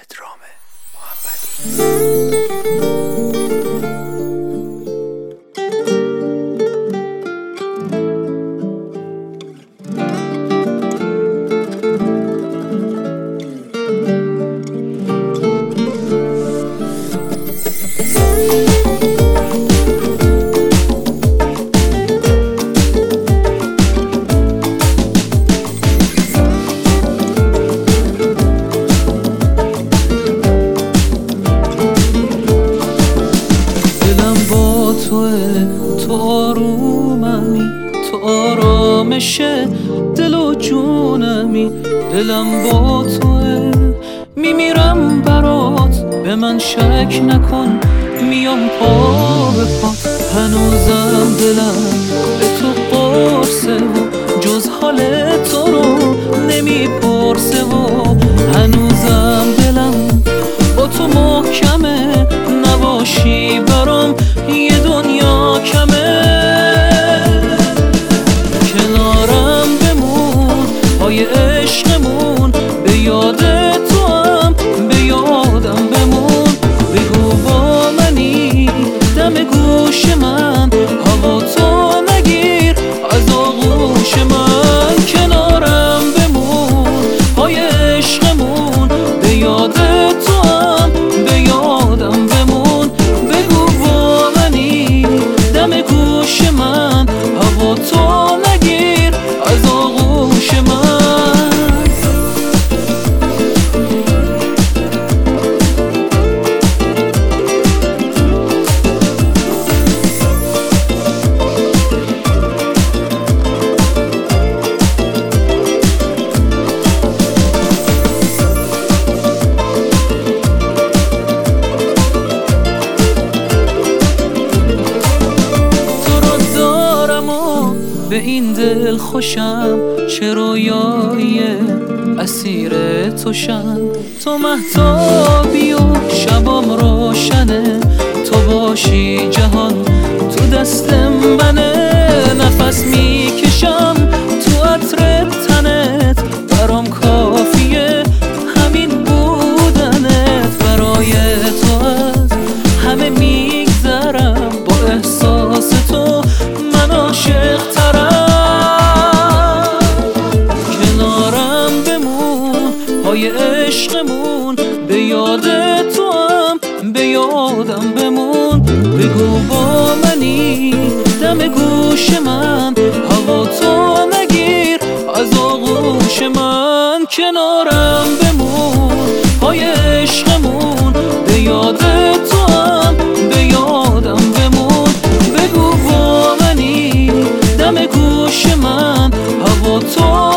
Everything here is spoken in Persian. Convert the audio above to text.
پدرام محمدی. تو آروممی، تو آرامش دل و جونمی. دلم با توه، میمیرم برات، به من شک نکن، میام پا به پات. هنوزم دلم به تو قرصه و جز حال تو رو نمیپرسه و هنوزم دلم با تو محکمه، نباشی برام یه دنیا کمه. کنارم بمون پای عشقمون، به یاد تو هم به یادم بمون. بگو با منی دم گوش من، هوا تو نگیر از آغوش من. کنارم بمون پای عشقمون، به یاد تو هم به یادم بمون. بگو با منی دم گوش من، هوا تو نگیر از آغوش من. به این دل خوشم، چه رویایی اسیر توشم. تو مهتابی و شبام روشنه، تو باشی جهان تو دست منه. نفس میکشم تو عطر تنت، برام کافیه همین بودنت. برای تو از همه میگذرم، با احساس تو من عاشق ترم. کنارم بمون پای عشقمون، به یاد تو هم به یادم بمون. بگو با منی دم گوش من، هوا تو نگیر از آغوش من. کنارم بمون پای عشقمون، به یاد تو هم به یادم بمون. بگو با منی دم گوش من، هوا تو